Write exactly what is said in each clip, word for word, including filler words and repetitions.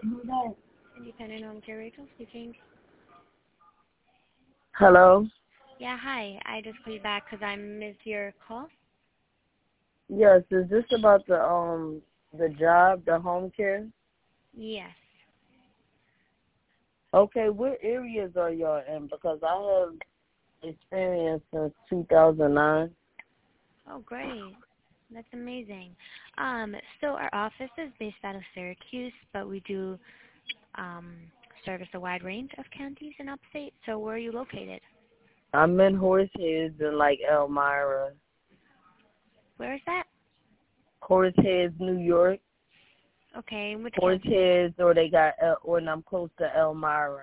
Independent Home Care, Rachel speaking. Hello? Yeah, hi. I just called you back because I missed your call. Yes, is this about the um the job, the home care? Yes. Okay, what areas are y'all in? Because I have experience since two thousand nine. Oh, great. That's amazing. Um, so our office is based out of Syracuse, but we do um, service a wide range of counties in upstate. So where are you located? I'm in Horseheads and like Elmira. Where is that? Horseheads, New York. Okay, in which county? Horseheads, or they got, El, or I'm close to Elmira.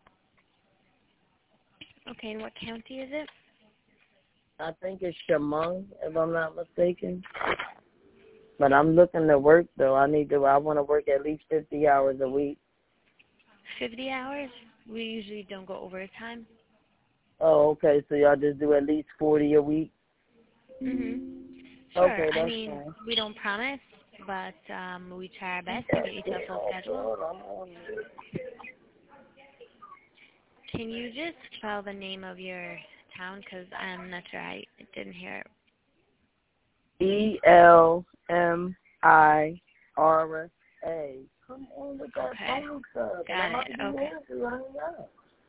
Okay, and what county is it? I think it's Chemung, if I'm not mistaken. But I'm looking to work though. I need to. I want to work at least fifty hours a week. fifty hours? We usually don't go overtime. Oh, okay. So y'all just do at least forty a week. Mhm. Sure. Okay, I that's mean, fine. we don't promise, but um, we try our best to get you to a full schedule. Can you just spell the name of your town? Because I'm not sure. I didn't hear it. E L M I R A. Come on with that Okay. phone stuff. Got I'm about it. to be Okay. happy right now.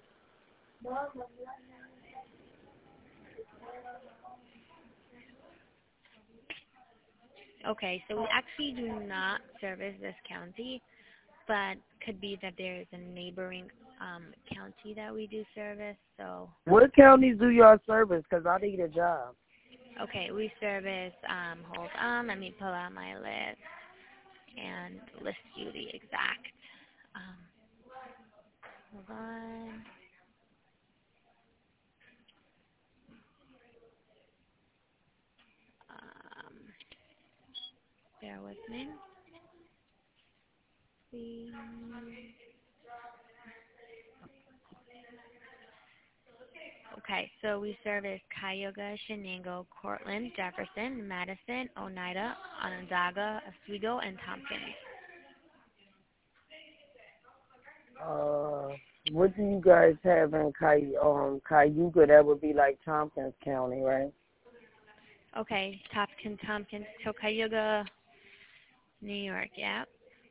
Okay. So we actually do not service this county, but could be that there is a neighboring um, county that we do service. So, What counties do y'all service? Because I need a job. okay, we service, um, hold on, let me pull out my list and list you the exact. Um, hold on. Um, bear with me. See. Okay, so we service Cuyahoga, Shenango, Cortland, Jefferson, Madison, Oneida, Onondaga, Oswego, and Tompkins. Uh, what do you guys have in Cay- um, Cayuga? That would be like Tompkins County, right? Okay, Tompkins, Tompkins, so Cuyahoga, New York, yeah.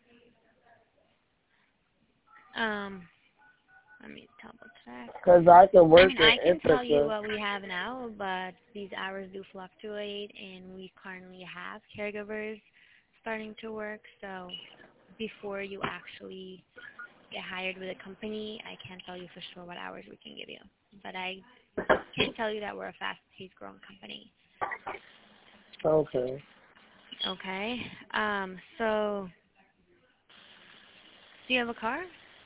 Um, let me double check. Because I can I work mean, in I can tell you Ithaca. what we have now, but these hours do fluctuate, and we currently have caregivers starting to work. So before you actually get hired with a company, I can't tell you for sure what hours we can give you. But I can tell you that we're a fast-paced growing company. Okay. Okay. Um, so do you have a car?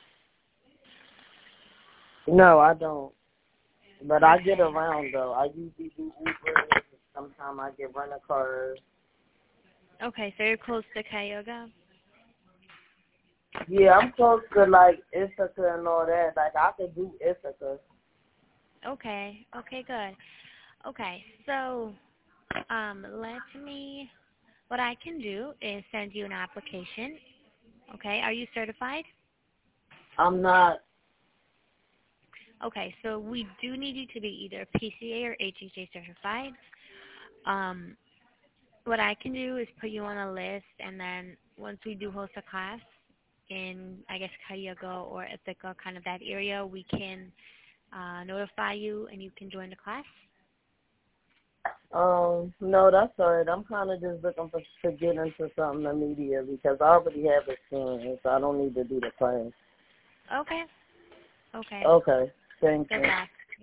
No, I don't. But I get Okay. around, though. I usually do Uber. Sometimes I get rental cars. Okay, so you're close to Cuyahoga? Yeah, I'm close to, like, Ithaca and all that. Like, I could do Ithaca. Okay. Okay, good. Okay, so um, let me, what I can do is send you an application. Okay, are you certified? I'm not. Okay, so we do need you to be either P C A or H H A certified. Um, what I can do is put you on a list, and then once we do host a class in, I guess, Cuyahoga or Ithaca, kind of that area, we can uh, notify you, and you can join the class. Um, no, that's all right. I'm kind of just looking for to get into something immediately because I already have experience. So I don't need to do the class. Okay. Okay. Okay. Thank Good you. luck.